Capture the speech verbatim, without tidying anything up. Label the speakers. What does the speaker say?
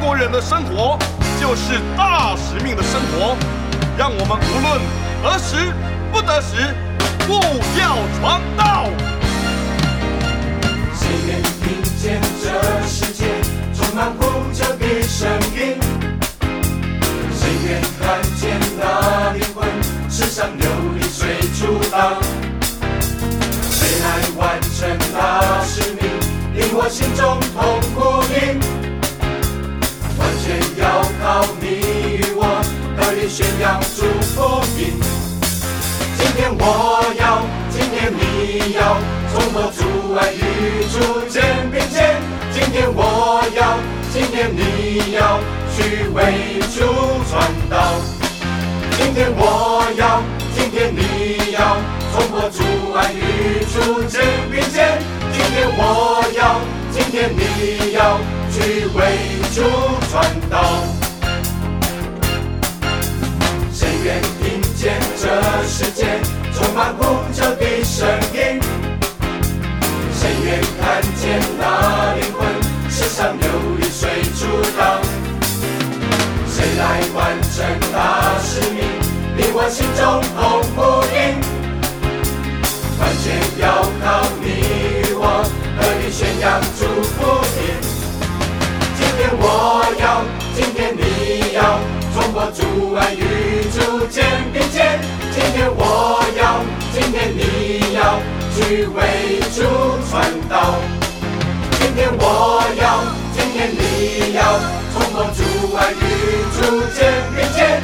Speaker 1: 多人的生活就是大使命的生活，让我们无论得时不得时，务要传道。
Speaker 2: 谁愿听见这世界充满呼救的声音？谁愿看见那灵魂世上流离水阻挡？谁来完成那使命，令我心中痛呼应？完全要靠你与我合力宣扬主福音。今天我要，今天你要，冲破阻碍与主肩并肩。今天我要，今天你要，去为主传道。今天我要，今天你要，冲破阻碍与主肩并肩。今天我要，今天你要，去为主传道。谁愿听见这世界充满呼救的声音？谁愿看见那灵魂世上流离水阻挡？谁来完成大使命，令我心中痛呼应？完全要靠你与我合力宣扬主福音。今天我要，今天你要，冲破阻碍与主肩并肩。今天我要，今天你要，去为主传道。今天我要，今天你要，冲破阻碍与主肩并肩。